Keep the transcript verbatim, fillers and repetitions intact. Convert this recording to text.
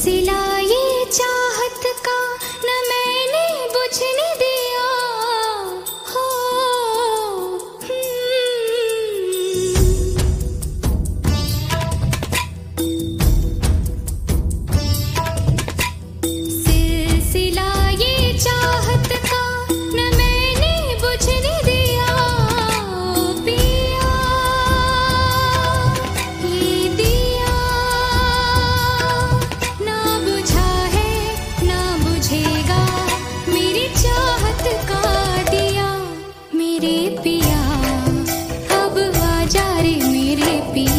सिलसिला ये चाहत का न मैंने बुझने दिया हो। सिलसिला ये चाहत का न मैंने बुझने दिया पिया, ये दिया ना बुझा है ना बुझेगा मेरी चाहत का दिया। मेरे पिया अब आ जा रे मेरे पिया।